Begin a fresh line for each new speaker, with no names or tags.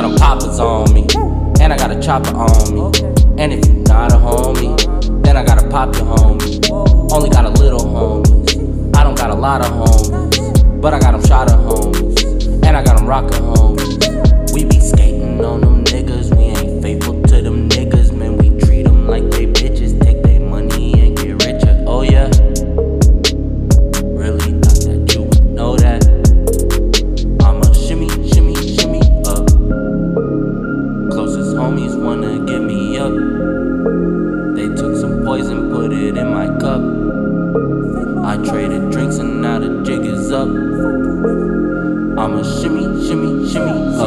them poppers on me, and I got a chopper on me. And if you not a homie, then I gotta pop your homie. Only got a little homies, I don't got a lot of homies, but I got them shot of homies, and I got them rockin' homies. We be skating on them niggas, we ain't faithful to them niggas, man. We treat them like they bitches, take their money and get richer. Oh yeah, really thought that you would know that. I'ma shimmy, shimmy, shimmy up. Closest homies wanna get me up. They took some poison, put it in my cup. I traded drinks and now the jig is up. I'ma shimmy, shimmy, shimmy up.